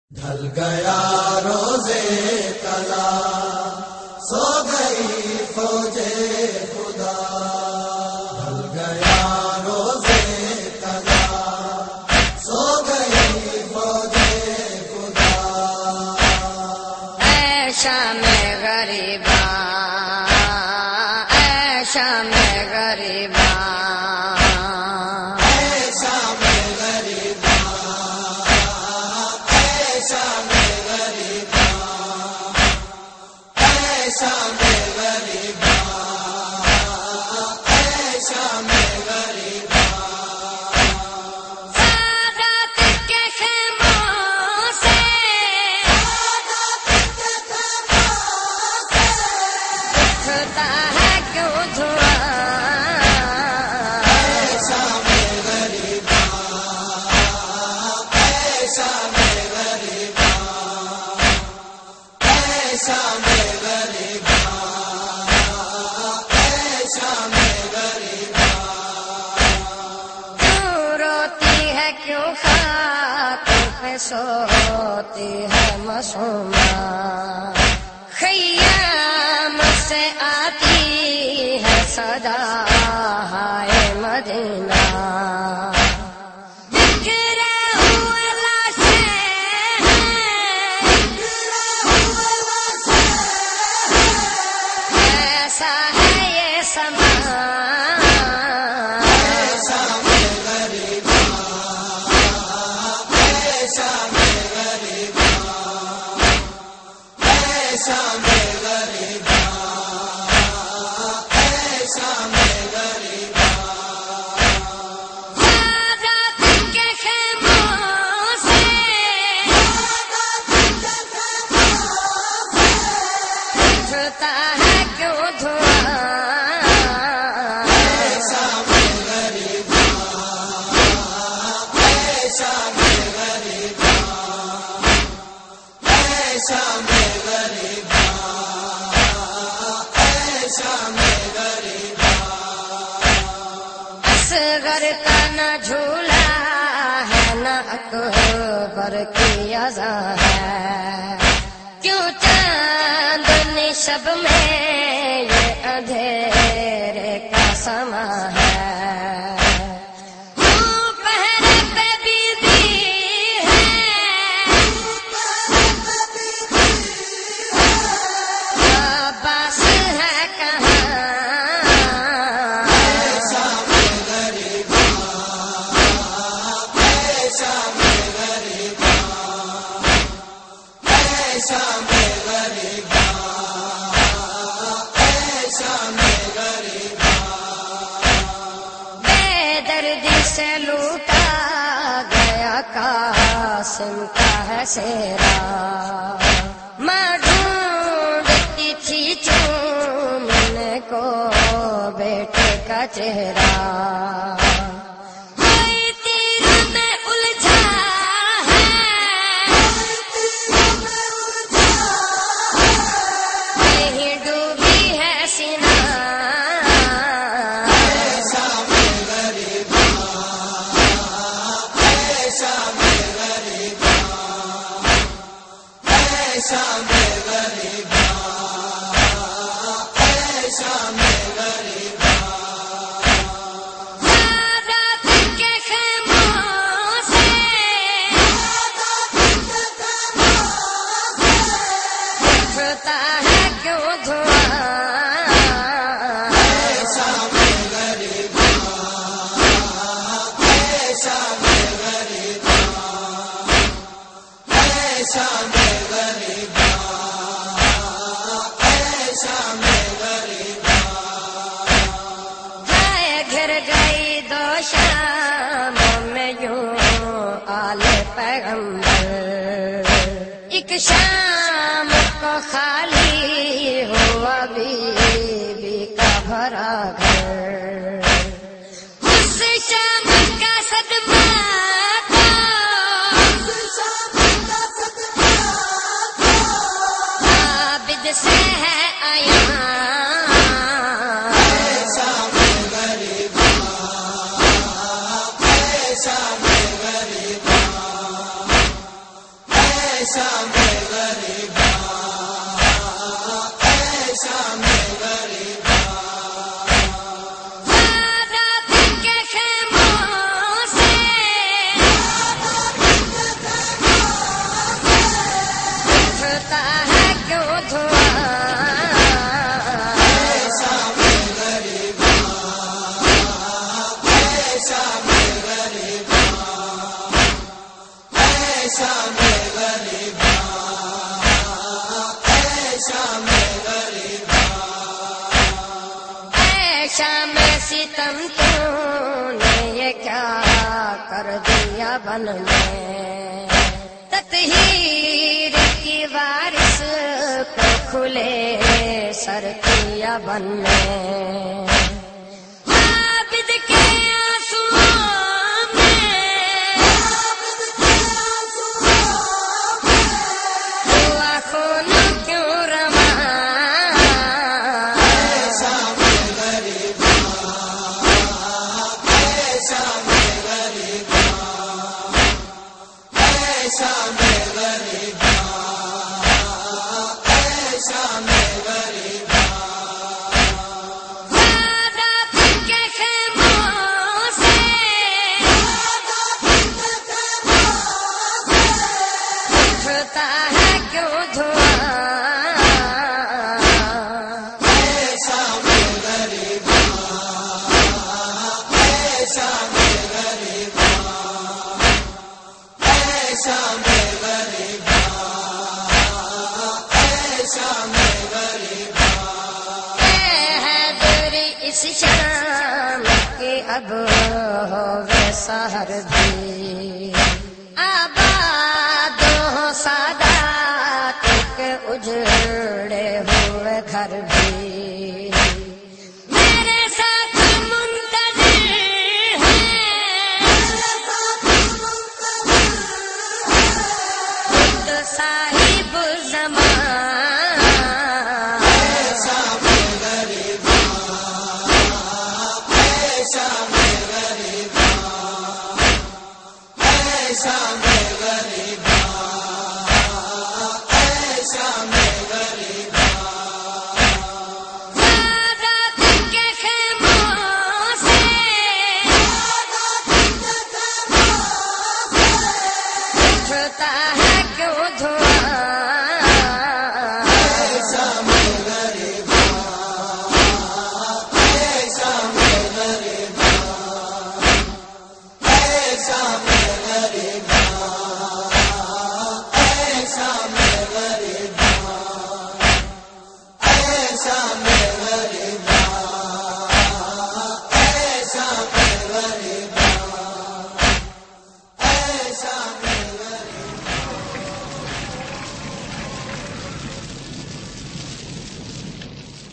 ڈھل گیا روزے کلا، سو گئی فوجے خدا۔ ڈھل گیا روزے کلا، سو گئی فوجے خدا۔ اے شام غریباں، اے شام غریباں، کیوں خاک پہ سوتی ہے معصومہ، خیام سے آتی ہے صدا ہائے مدینہ۔ بکھرے ہوئے لاشیں ایسا ہے یہ سما، اصغر کا نہ جھولا ہے نہ اکبر کی اذان ہے، کیوں چاندنی شب میں یہ اندھیرے کا سما ہے۔ سے لوٹا گیا قاسم کا ہے سیرا، ماں ڈھونڈتی تھی چومنے کو بیٹے کا چہرہ۔ پیغمبر ایک شام کو خالی ہوا بی بی کا بھرا گھر، اس شام کا صدمہ عابد سے ہے آیا۔ شام غریباں، اے شام غریباں، رات کے خیموں سے اٹھتا ہے کیوں دھواں، اے شام غریباں، اے شام غریباں، اے شام غریباں، اے شام غریباں، اے شام ستم تو نے یہ کیا کر دیا بن میں، تطہیر کی وارث کو کھلے سر کیا بن میں، عابد کے آنسوؤں میں ہوا خون کیوں رواں، اے شام غریباں، اے شام غریباں، اے شام غریباں، اے شام غریباں، رات کے خیموں سے اٹھتا ہے کیوں دھواں، اے شام غریباں، اے شام غریباں، اے شام غریباں، اے شام غریباں، اے حیدری اس شام کی اب ہوے سحر بھی، آباد ہو سادات کے اجڑے ہوئے گھر بھی، میرے ساتھ منتظر ہیں خود صاحب زمان، اے شام غریباں، اے شام غریباں، اے شام